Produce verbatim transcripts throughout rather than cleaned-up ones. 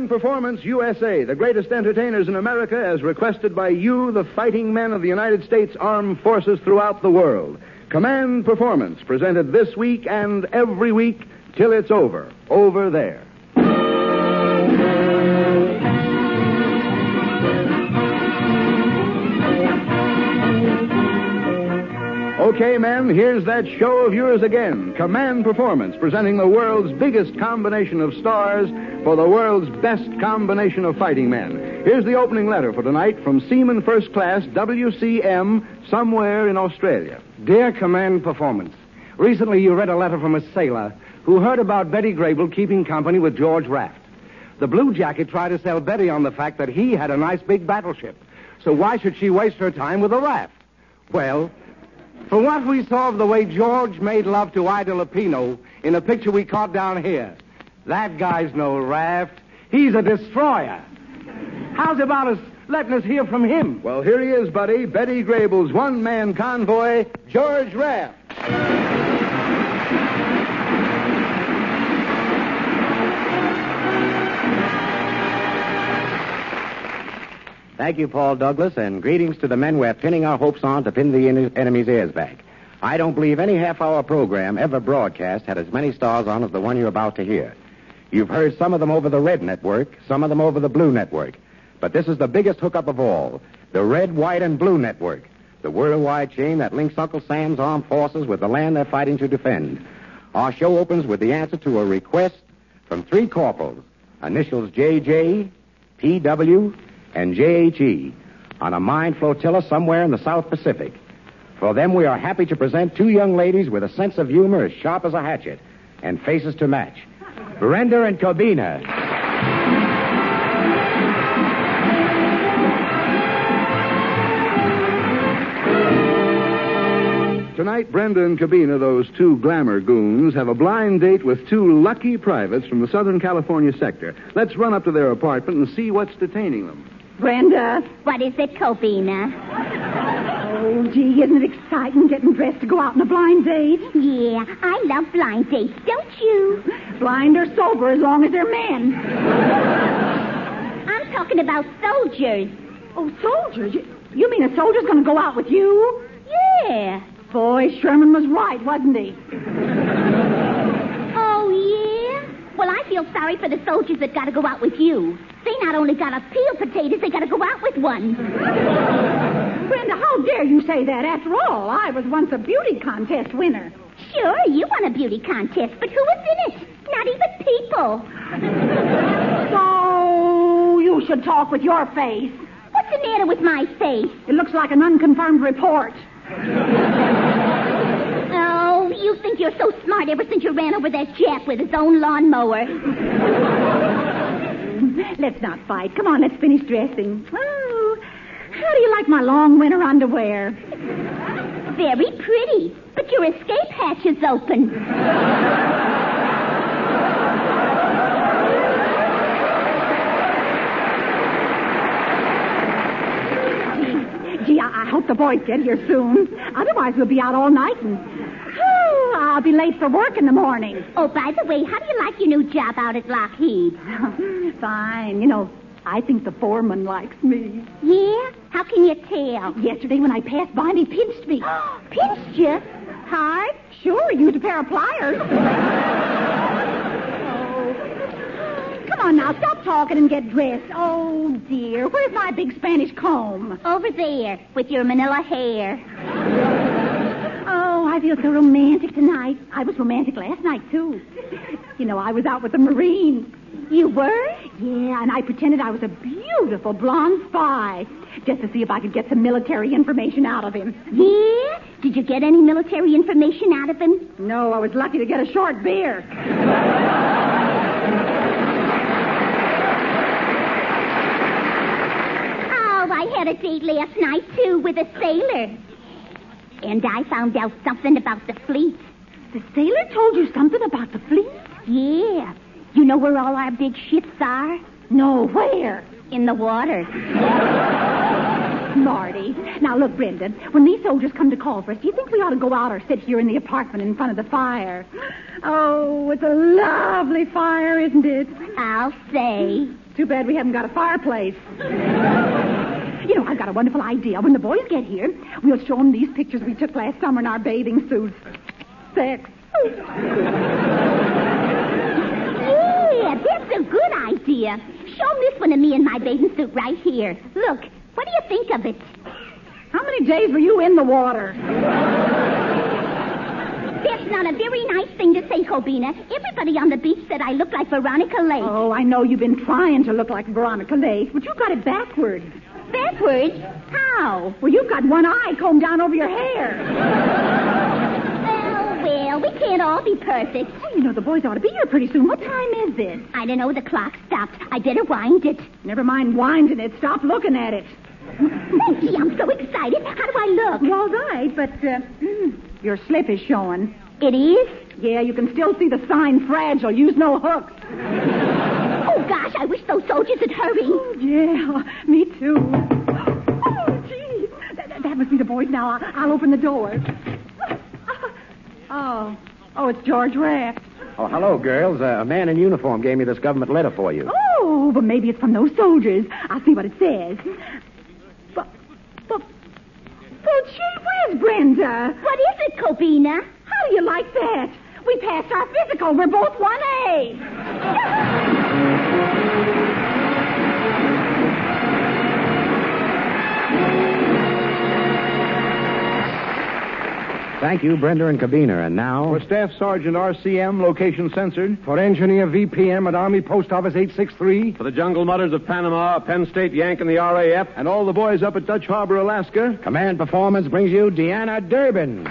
Performance U S A, the greatest entertainers in America, as requested by you, the fighting men of the United States Armed Forces throughout the world. Command Performance, presented this week and every week till it's over. Over there. Okay, men, here's that show of yours again. Command Performance, presenting the world's biggest combination of stars for the world's best combination of fighting men. Here's the opening letter for tonight from Seaman First Class, W C M, somewhere in Australia. Dear Command Performance, recently you read a letter from a sailor who heard about Betty Grable keeping company with George Raft. The Blue Jacket tried to sell Betty on the fact that he had a nice big battleship. So why should she waste her time with a Raft? Well, from what we saw of the way George made love to Ida Lupino in a picture we caught down here, that guy's no Raft. He's a destroyer. How's about us letting us hear from him? Well, here he is, buddy. Betty Grable's one-man convoy, George Raft. Thank you, Paul Douglas, and greetings to the men we're pinning our hopes on to pin the en- enemy's ears back. I don't believe any half-hour program ever broadcast had as many stars on as the one you're about to hear. You've heard some of them over the Red Network, some of them over the Blue Network. But this is the biggest hookup of all, the Red, White, and Blue Network, the worldwide chain that links Uncle Sam's armed forces with the land they're fighting to defend. Our show opens with the answer to a request from three corporals, initials J J, P W, and J H E, on a mine flotilla somewhere in the South Pacific. For them, we are happy to present two young ladies with a sense of humor as sharp as a hatchet and faces to match. Brenda and Cobina. Tonight, Brenda and Cabina, those two glamour goons, have a blind date with two lucky privates from the Southern California sector. Let's run up to their apartment and see what's detaining them. Brenda. What is it, Cobina? Oh, gee, isn't it exciting getting dressed to go out on a blind date? Yeah, I love blind dates, don't you? Blind or sober, as long as they're men. I'm talking about soldiers. Oh, soldiers? You, you mean a soldier's going to go out with you? Yeah. Boy, Sherman was right, wasn't he? Oh, yeah? Well, I feel sorry for the soldiers that got to go out with you. They not only got to peel potatoes, they got to go out with one. Brenda, how dare you say that? After all, I was once a beauty contest winner. Sure, you won a beauty contest, but who was in it? Not even people. So, you should talk with your face. What's the matter with my face? It looks like an unconfirmed report. Oh, you think you're so smart ever since you ran over that Jap with his own lawnmower. Let's not fight. Come on, let's finish dressing. Oh, how do you like my long winter underwear? Very pretty, but your escape hatch is open. Gee, I, I hope the boys get here soon. Otherwise, we'll be out all night and... Oh, I'll be late for work in the morning. Oh, by the way, how do you like your new job out at Lockheed? Fine. You know, I think the foreman likes me. Yeah? How can you tell? Yesterday when I passed by, he pinched me. Pinched you? Hard? Sure, used a pair of pliers. Oh. Come on now, stop talking and get dressed. Oh, dear. Where's my big Spanish comb? Over there, with your manila hair. Oh, I feel so romantic tonight. I was romantic last night, too. You know, I was out with the Marine. You were? Yeah, and I pretended I was a beautiful blonde spy, just to see if I could get some military information out of him. Yeah? Did you get any military information out of him? No, I was lucky to get a short beer. Oh, I had a date last night, too, with a sailor. And I found out something about the fleet. The sailor told you something about the fleet? Yeah. You know where all our big ships are? No, where? In the water. Marty. Now, look, Brendan, when these soldiers come to call for us, do you think we ought to go out or sit here in the apartment in front of the fire? Oh, it's a lovely fire, isn't it? I'll say. Too bad we haven't got a fireplace. You know, I've got a wonderful idea. When the boys get here, we'll show them these pictures we took last summer in our bathing suits. Sex. Yeah, that's a good idea. Show them this one of me in my bathing suit right here. Look, what do you think of it? How many days were you in the water? That's not a very nice thing to say, Cobina. Everybody on the beach said I look like Veronica Lake. Oh, I know you've been trying to look like Veronica Lake, but you got it backwards. Backwards? How? Well, you've got one eye combed down over your hair. Well, well, we can't all be perfect. Oh, you know, the boys ought to be here pretty soon. What time is it? I don't know. The clock stopped. I better wind it. Never mind winding it. Stop looking at it. Oh, gee, I'm so excited. How do I look? You're all right, but uh, your slip is showing. It is? Yeah, you can still see the sign fragile. Use no hooks. Oh, gosh, I wish those soldiers would hurry. Oh, yeah, me too. Oh, gee. That, that must be the boys now. I'll, I'll open the door. Oh, oh, it's George Raft. Oh, hello, girls. Uh, a man in uniform gave me this government letter for you. Oh, but maybe it's from those soldiers. I'll see what it says. But, but, well, gee whiz, Brenda. What is it, Cobina? How do you like that? We passed our physical. We're both one A. Thank you, Brenda and Cabina. And now... For Staff Sergeant R C M, location censored. For Engineer V P M at Army Post Office eight six three. For the Jungle Mutters of Panama, Penn State Yank and the R A F. And all the boys up at Dutch Harbor, Alaska. Command Performance brings you Deanna Durbin.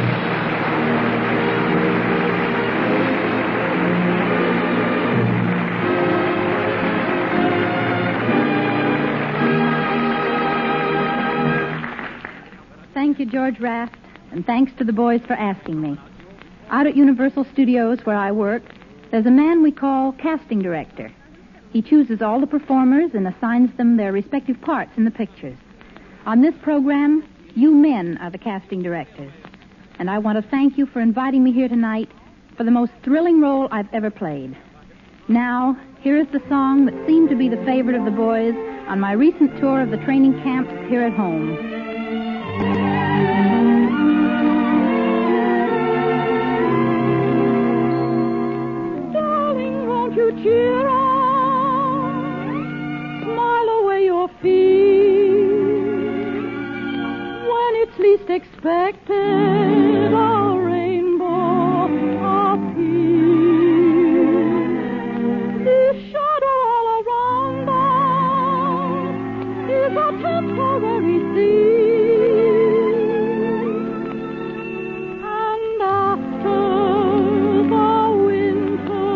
Thank you, George Raft. And thanks to the boys for asking me. Out at Universal Studios, where I work, there's a man we call casting director. He chooses all the performers and assigns them their respective parts in the pictures. On this program, you men are the casting directors. And I want to thank you for inviting me here tonight for the most thrilling role I've ever played. Now, here is the song that seemed to be the favorite of the boys on my recent tour of the training camps here at home. Cheer on, smile away your fear. When it's least expected, a rainbow appears. This shadow all around us is a temporary thing, and after the winter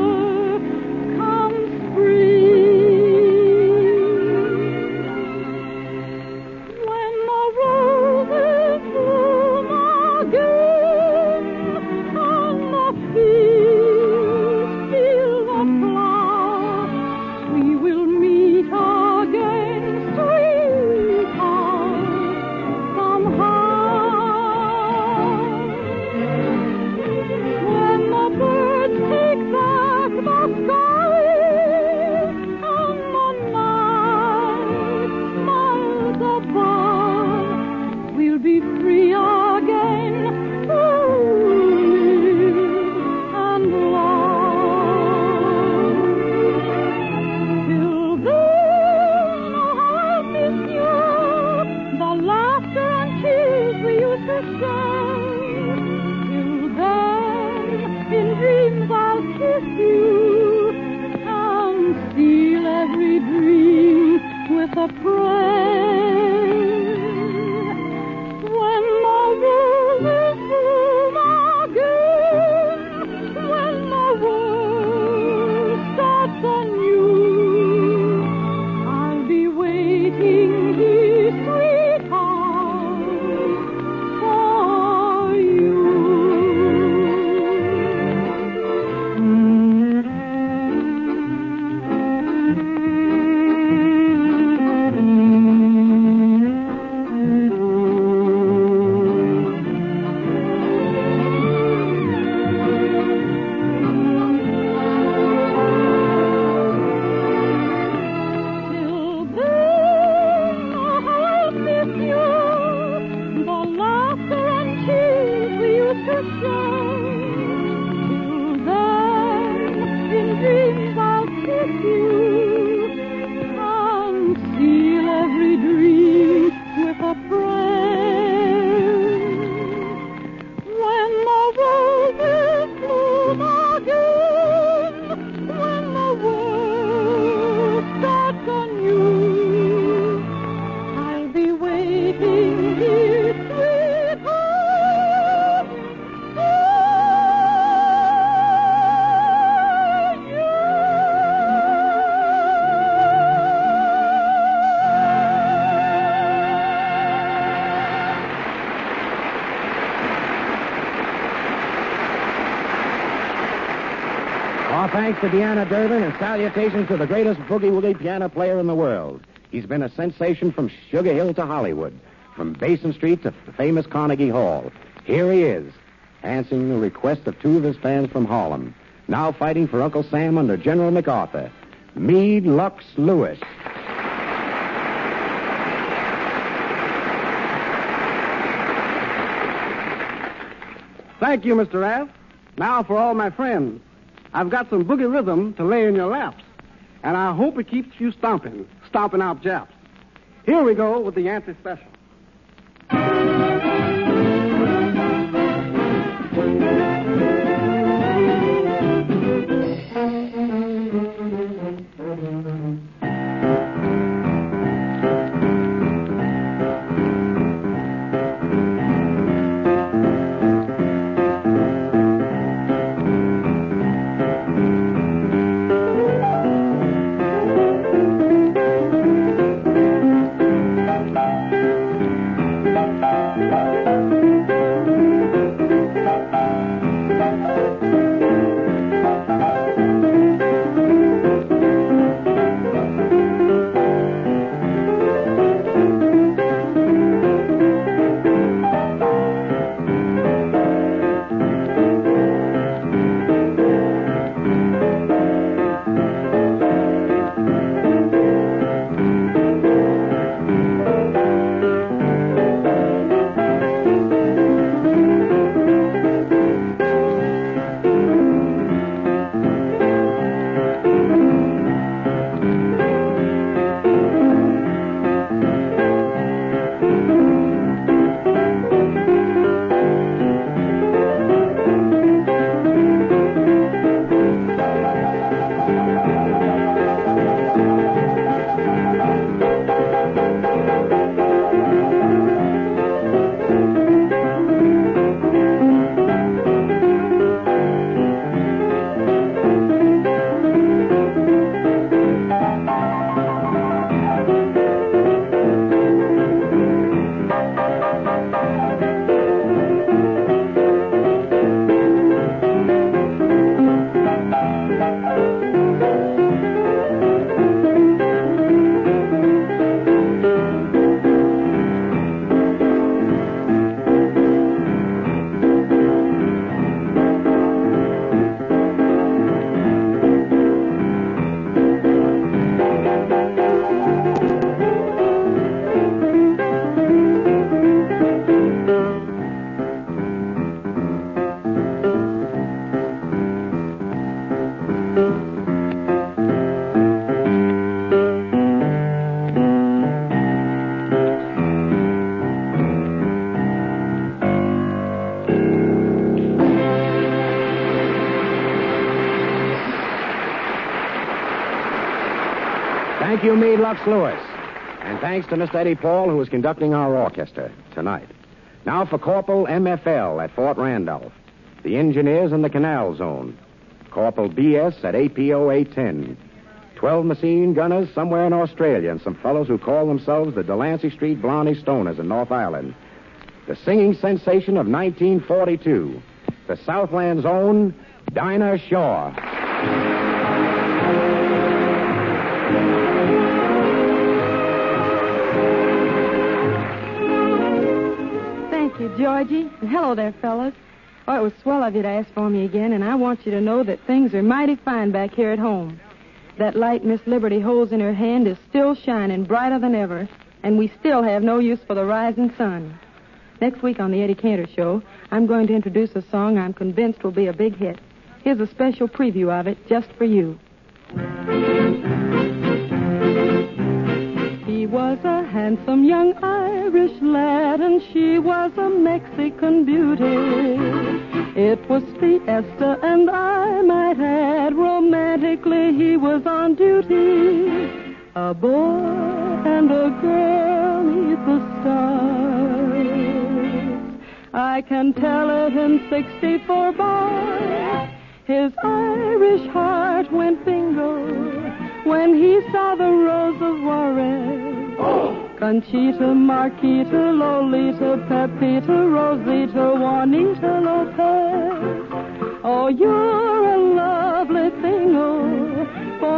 Our thanks to Deanna Durbin and salutations to the greatest boogie-woogie piano player in the world. He's been a sensation from Sugar Hill to Hollywood, from Basin Street to the famous Carnegie Hall. Here he is, answering the request of two of his fans from Harlem, now fighting for Uncle Sam under General MacArthur, Meade Lux Lewis. Thank you, Mister Raff. Now for all my friends. I've got some boogie rhythm to lay in your laps, and I hope it keeps you stomping, stomping out Japs. Here we go with the Yancey Special. Thank you, Meade Lux Lewis. And thanks to Mister Eddie Paul, who is conducting our orchestra tonight. Now for Corporal M F L at Fort Randolph, the engineers in the Canal Zone. Corporal B S at A P O eight ten. Twelve machine gunners somewhere in Australia, and some fellows who call themselves the Delancey Street Blarney Stoners in North Ireland. The singing sensation of nineteen forty-two, the Southland's own Dinah Shore. Thank you, Georgie. And hello there, fellas. Oh, it was swell of you to ask for me again, and I want you to know that things are mighty fine back here at home. That light Miss Liberty holds in her hand is still shining brighter than ever, and we still have no use for the rising sun. Next week on the Eddie Cantor Show, I'm going to introduce a song I'm convinced will be a big hit. Here's a special preview of it just for you. He was a handsome young Irish lad, and she was a Mexican beauty. It was Fiesta, and I might add, romantically he was on duty. A boy and a girl neath the stars. I can tell it in sixty-four bars. His Irish heart went bingo when he saw the Rose of Juarez. Oh! Conchita, Marquita, Lolita, Pepita, Rosita, Juanita Lopez. Oh, you're a lovely thing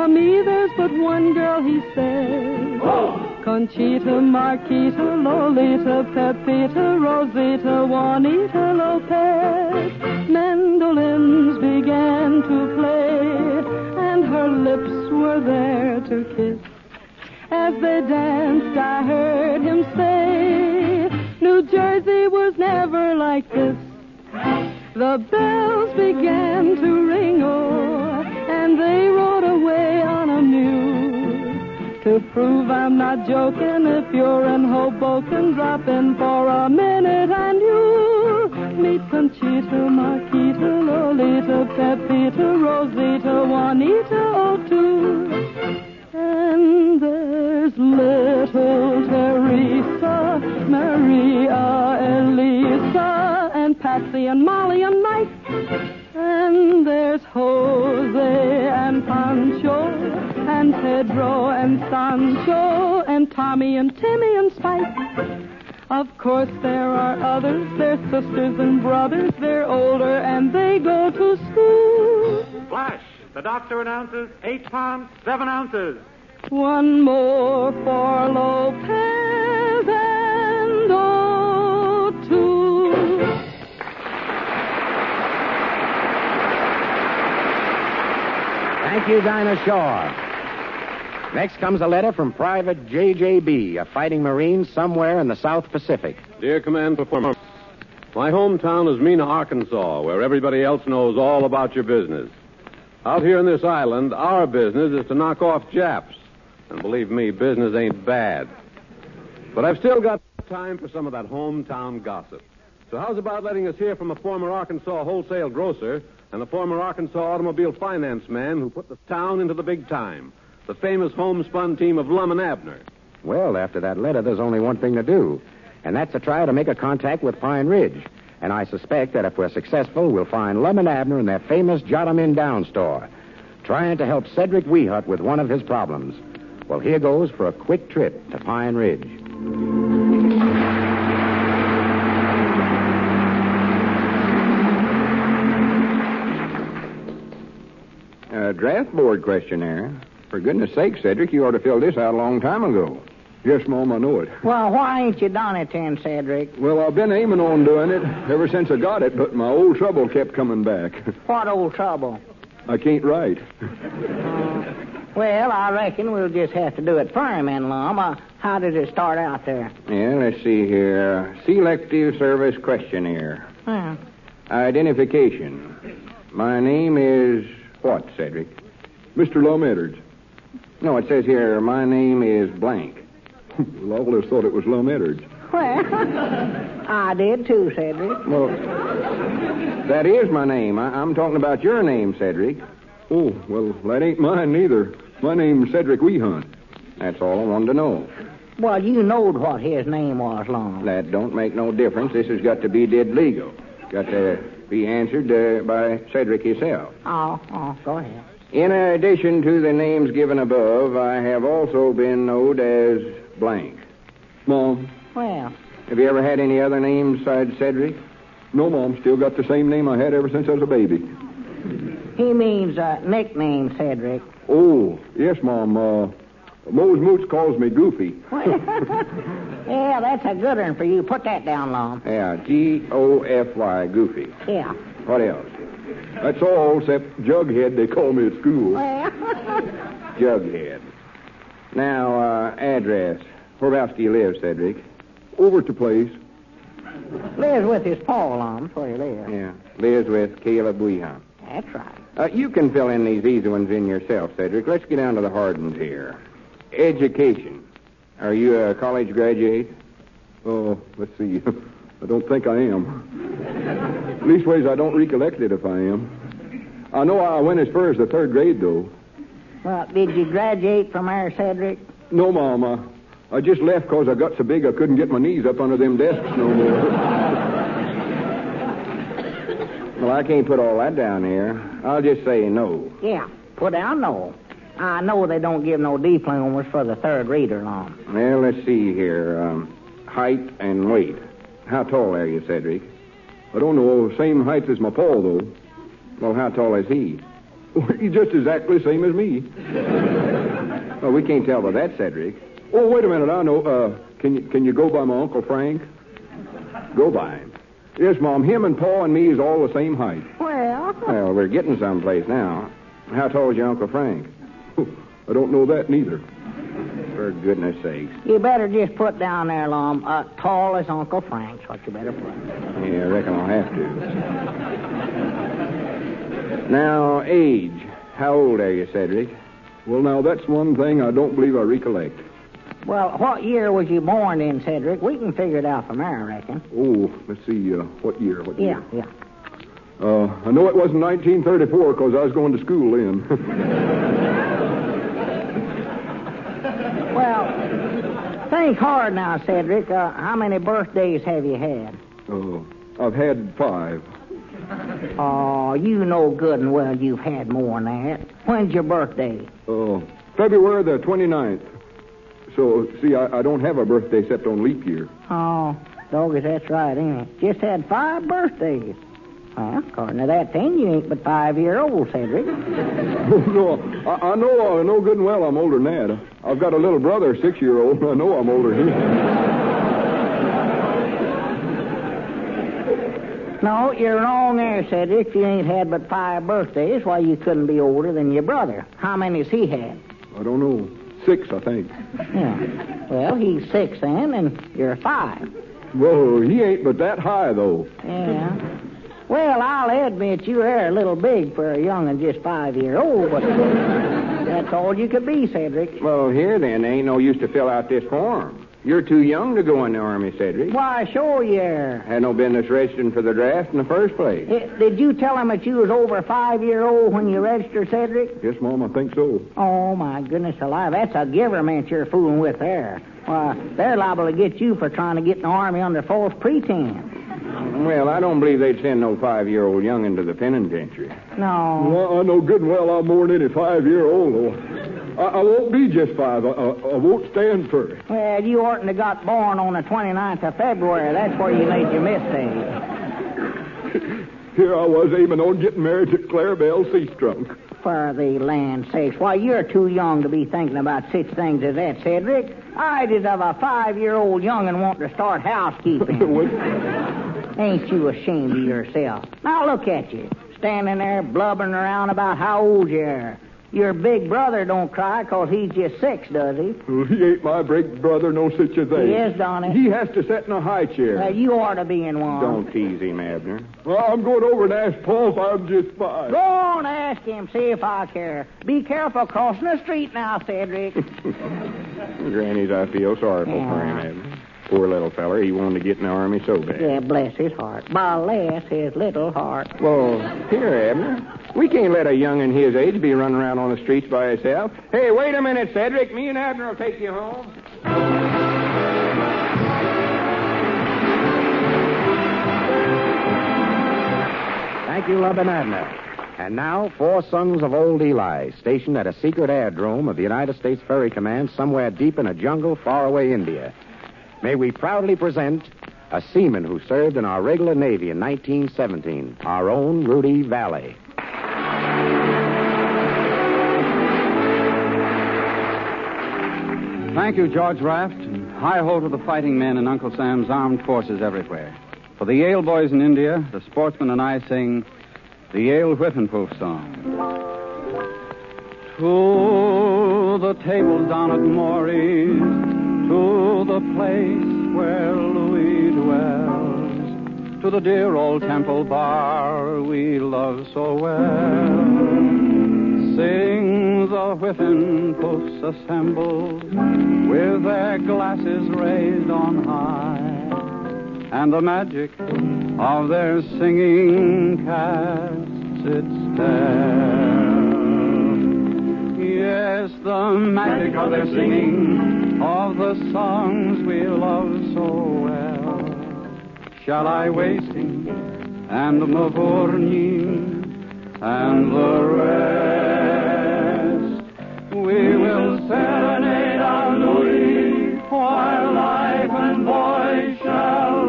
for me there's but one girl, he said. Oh! Conchita, Marquita, Lolita, Pepita, Rosita, Juanita Lopez. Mandolins began to play, and her lips were there to kiss. As they danced, I heard him say, New Jersey was never like this. The bells began to ring, oh, and they rode away on a mule. To prove I'm not joking, if you're in Hoboken, drop in for a minute and you'll meet Conchita, Marquita, Lolita, Pepita, Rosita, Juanita O'Toole. And there's little Teresa, Maria, Elisa, and Patsy and Molly and Mike. And there's Jose and Pancho, and Pedro and Sancho, and Tommy and Timmy and Spike. Of course there are others, they're sisters and brothers, they're older and they go to school. Flash! The doctor announces eight pounds, seven ounces. One more for Lopez and O'Toole. Thank you, Dinah Shaw. Next comes a letter from Private J J B, a fighting Marine somewhere in the South Pacific. Dear Command Performer, my hometown is Mena, Arkansas, where everybody else knows all about your business. Out here in this island, our business is to knock off Japs. And believe me, business ain't bad. But I've still got time for some of that hometown gossip. So how's about letting us hear from a former Arkansas wholesale grocer and a former Arkansas automobile finance man who put the town into the big time, the famous homespun team of Lum and Abner. Well, after that letter, there's only one thing to do, and that's to try to make a contact with Pine Ridge. And I suspect that if we're successful, we'll find Lum and Abner in their famous Jot 'em In Down store, trying to help Cedric Weehut with one of his problems. Well, here goes for a quick trip to Pine Ridge. Uh, draft board questionnaire. For goodness sake, Cedric, you ought to fill this out a long time ago. Yes, Mom, I know it. Well, why ain't you done it then, Cedric? Well, I've been aiming on doing it ever since I got it, but my old trouble kept coming back. What old trouble? I can't write. Well, I reckon we'll just have to do it for him, in Lum. Uh, how did it start out there? Yeah, let's see here. Selective service questionnaire. Hmm. Identification. My name is what, Cedric? Mister Lum Edwards. No, it says here, my name is blank. Well, I always thought it was Lum Edwards. Well, I did too, Cedric. Well, that is my name. I- I'm talking about your name, Cedric. Oh, well, that ain't mine neither. My name's Cedric Weehunt. That's all I wanted to know. Well, you knowed what his name was, Lum. That don't make no difference. This has got to be did legal. Got to be answered uh, by Cedric himself. Oh, oh, go ahead. In addition to the names given above, I have also been known as blank. Mom, Well, have you ever had any other names besides Cedric? No, Mom. Still got the same name I had ever since I was a baby. he means uh, nickname, Cedric. Oh, yes, Mom. Uh, Mose Moots calls me Goofy. Yeah, that's a good one for you. Put that down, Lum. Yeah, G O F Y, Goofy. Yeah. What else? That's all except Jughead, they call me at school. Well, Jughead. Now, uh, address. Whereabouts do you live, Cedric? Over to place. lives with his pa, Lum. That's where he lives. Yeah, lives with Caleb Weehunt. That's right. Uh, you can fill in these easy ones in yourself, Cedric. Let's get down to the hard ones here. Education. Are you a college graduate? Oh, let's see. I don't think I am. Leastways, I don't recollect it if I am. I know I went as far as the third grade, though. Well, did you graduate from there, Cedric? No, Mama. I just left because I got so big I couldn't get my knees up under them desks no more. Well, I can't put all that down here. I'll just say no. Yeah, put down no. I know they don't give no diplomas for the third reader, Lum. Well, let's see here. Um, height and weight. How tall are you, Cedric? I don't know. Same height as my pa, though. Well, how tall is he? He's just exactly the same as me. Well, we can't tell by that, Cedric. Oh, wait a minute. I know. Uh, can you can you go by my Uncle Frank? Go by him. Yes, Mom. Him and Pa and me is all the same height. Well, Well, we're getting someplace now. How tall is your Uncle Frank? I don't know that neither. For goodness sakes. you better just put down there, Lum, uh, tall as Uncle Frank's what you better put. Yeah, I reckon I'll have to. Now, age. How old are you, Cedric? Well, now, that's one thing I don't believe I recollect. Well, what year was you born in, Cedric? We can figure it out from there, I reckon. Oh, let's see. Uh, what year? What Yeah, year? yeah. Uh, I know it wasn't nineteen thirty-four because I was going to school then. Well, think hard now, Cedric. Uh, how many birthdays have you had? Oh, I've had five. Oh, you know good and well you've had more than that. When's your birthday? Oh, February the twenty-ninth. So, see, I, I don't have a birthday except on leap year. Oh, doggies, that's right, ain't it? Just had five birthdays. Well, according to that thing, you ain't but five year old, Cedric. Oh, no, I, I know I know good and well I'm older than that. I've got a little brother, six-year-old. I know I'm older than him. No, you're wrong there, Cedric. If you ain't had but five birthdays, why, you couldn't be older than your brother. How many's he had? I don't know. Six, I think. Yeah. Well, he's six then, and you're five. Well, he ain't but that high, though. Yeah. Well, I'll admit you are a little big for a young and just five-year-old, but that's all you could be, Cedric. Well, here then, there ain't no use to fill out this form. You're too young to go in the Army, Cedric. Why, sure you are. Had no business registering for the draft in the first place. Eh, Did you tell him that you was over five-year-old when you registered, Cedric? Yes, Mom, I think so. Oh, my goodness alive. That's a giverment you're fooling with there. Why, they're liable to get you for trying to get in the Army under false pretense. Well, I don't believe they'd send no five-year-old young into the penitentiary. No. Well, I know good and well I'm more than any five-year-old, though. I, I won't be just five. I, I, I won't stand for it. Well, you oughtn't have got born on the twenty-ninth of February. That's where you made your mistake. Here I was aiming on getting married to Clarabelle Seastrunk. For the land's sakes. Why, you're too young to be thinking about such things as that, Cedric. I'd as of a five-year-old young'un wanting to start housekeeping. Ain't you ashamed of yourself? Now look at you, standing there blubbering around about how old you are. Your big brother don't cry 'cause he's just six, does he? Well, he ain't my big brother, no such a thing. He is, don't he? He has to sit in a high chair. Well, you ought to be in one. Don't tease him, Abner. Well, I'm going over and ask Paul if I'm just five. Go on, ask him, see if I care. Be careful crossing the street now, Cedric. Granny's, I feel sorrowful Yeah. for him, Abner. Poor little feller, he wanted to get in the Army so bad. Yeah, bless his heart. Bless his little heart. Well, here, Abner. We can't let a young'un his age be running around on the streets by himself. Hey, wait a minute, Cedric. Me and Abner will take you home. Thank you, Lub and Abner. And now, four sons of old Eli, stationed at a secret airdrome of the United States Ferry Command somewhere deep in a jungle far away India. May we proudly present a seaman who served in our regular Navy in nineteen seventeen, our own Rudy Valley. Thank you, George Raft, and hi-ho to the fighting men in Uncle Sam's armed forces everywhere. For the Yale boys in India, the sportsman and I sing the Yale Whiffenpoof song. To the tables down at Morey's, to the place where Louis dwells, to the dear old temple bar we love so well. Sing the Whiffenpoofs assembled with their glasses raised on high, and the magic of their singing casts its spell. Yes, the magic of their singing, of the songs we love so well. Shall I wasting and Mavourneen and the rest? We will serenade our Louis while life and voice shall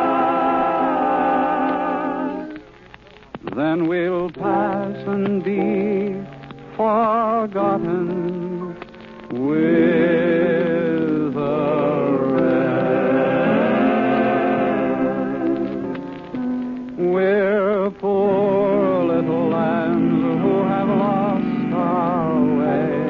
last. Then we'll pass and be forgotten with the rest. We're poor little lambs who have lost our way.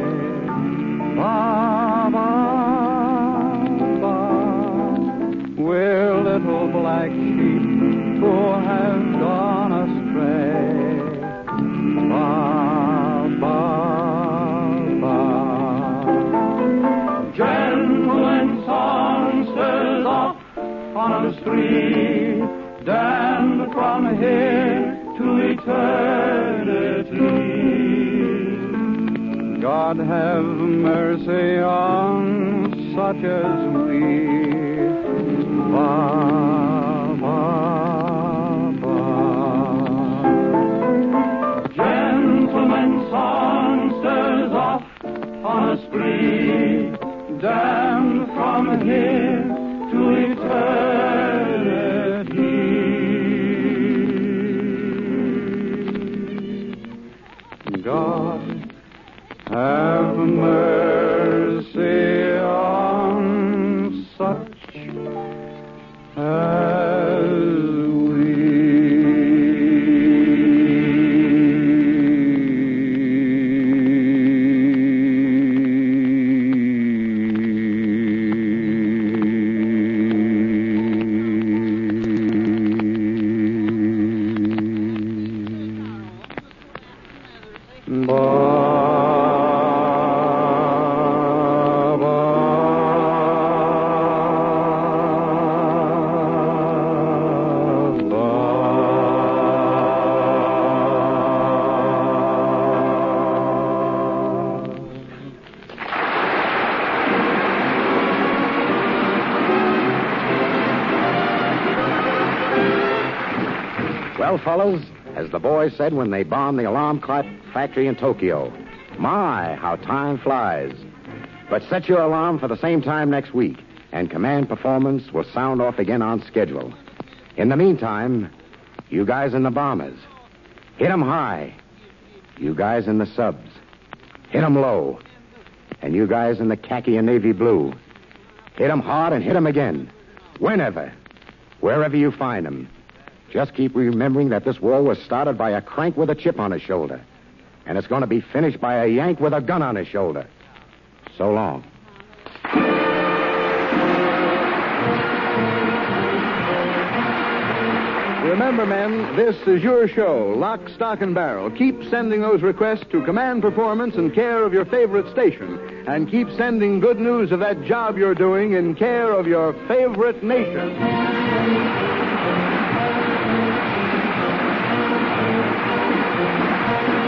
Ba, ba, ba. We're little black sheep who have gone astray. Ba, ba, ba. Gentlemen songsters off on the street, damned from here to eternity. God have mercy on such as we. Ba, ba, ba. Gentlemen songsters off on a spree, damned from here to eternity. God have mercy on such as Well, fellas, as the boys said when they bombed the alarm clock factory in Tokyo, my, how time flies. But set your alarm for the same time next week, and command performance will sound off again on schedule. In the meantime, you guys in the bombers, hit 'em high. You guys in the subs, hit 'em low. And you guys in the khaki and navy blue, hit 'em hard and hit 'em again. Whenever, wherever you find 'em. Just keep remembering that this war was started by a crank with a chip on his shoulder. And it's going to be finished by a yank with a gun on his shoulder. So long. Remember, men, this is your show, Lock, Stock, and Barrel. Keep sending those requests to Command Performance in care of your favorite station. And keep sending good news of that job you're doing in care of your favorite nation.